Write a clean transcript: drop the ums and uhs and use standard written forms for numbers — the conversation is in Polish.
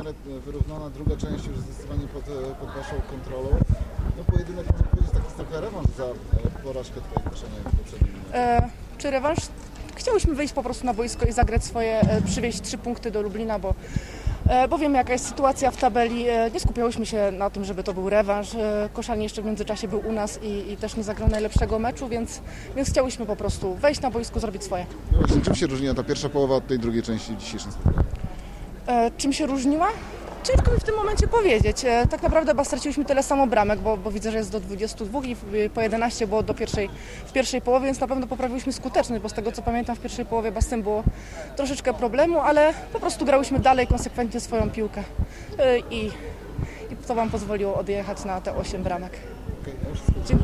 miarę wyrównana, druga część już zdecydowanie pod Waszą kontrolą. No pojedynek, można powiedzieć, taki trochę rewanż za porażkę tutaj w Kaszanie w poprzednim. Czy rewanż? Chciałyśmy wyjść po prostu na boisko i zagrać swoje, przywieźć 3 punkty do Lublina, bo wiemy, jaka jest sytuacja w tabeli. Nie skupiałyśmy się na tym, żeby to był rewanż. Koszalnie jeszcze w międzyczasie był u nas i też nie zagrał najlepszego meczu, więc chciałyśmy po prostu wejść na boisko, zrobić swoje. No właśnie, czym się różniła ta pierwsza połowa od tej drugiej części dzisiejszym spotkaniu? Czym się różniła? Ciężko mi w tym momencie powiedzieć. Tak naprawdę chyba straciłyśmy tyle samo bramek, bo widzę, że jest do 22 i po 11 było w pierwszej połowie, więc na pewno poprawiłyśmy skuteczność, bo z tego co pamiętam w pierwszej połowie z tym było troszeczkę problemu, ale po prostu grałyśmy dalej konsekwentnie swoją piłkę i to Wam pozwoliło odjechać na te 8 bramek. Okay,